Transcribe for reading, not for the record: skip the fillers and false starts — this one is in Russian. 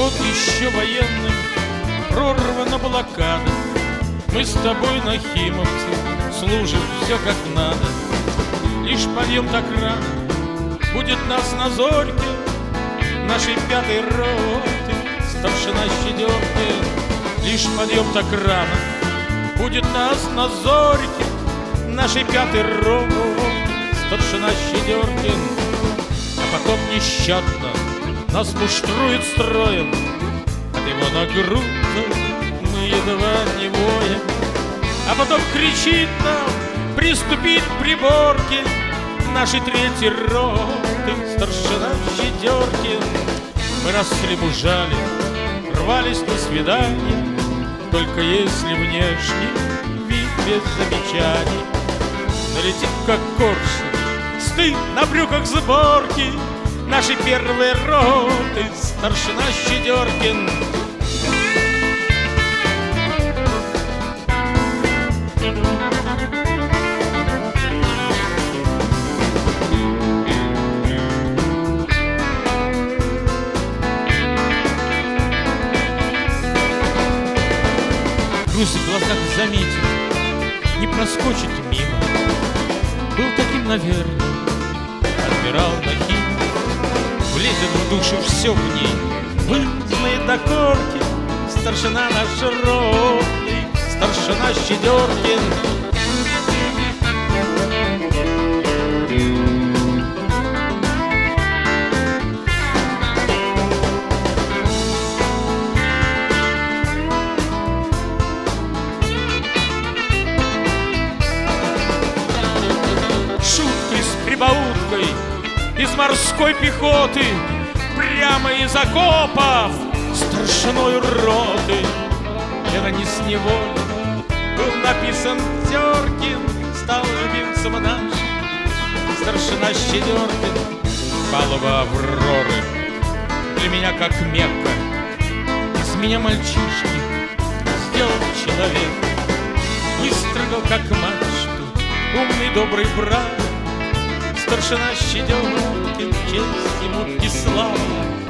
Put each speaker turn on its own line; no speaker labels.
год еще военным прорвана блокада. Мы с тобой, нахимовцы, служим все как надо. Лишь подъем так рано будет нас на зорьке нашей 5-й роты старшина Щедеркин. Лишь подъем так рано будет нас на зорьке нашей 5-й роты старшина Щедеркин. А потом нещадно нас муштрует строем, от его нагрузок мы едва не воем. А потом кричит нам приступить к приборке нашей 3-й роты старшина Щедеркин. Мы росли, мужали, рвались на свидание, только если внешний вид без замечаний. Налетит как коршун стыд на брюках сборки нашей 1-й роты старшина Щедеркин. Грусть в глазах заметил, не проскочит мимо. Был таким, наверное, адмирал Нахимов. Влезет в душу все в ней, вызнает до корки старшина наш ротный, старшина Щедеркин. Прибауткой из морской пехоты, прямо из окопов старшиной роты. Это не с неволи был написан Теркин, стал любимцем наш старшина Щедеркин. Палуба Авроры для меня как Мекка, из меня мальчишки сделал человек. Выстрогал как мачту умный добрый брат старшина Щедеркин, честь ему и слава.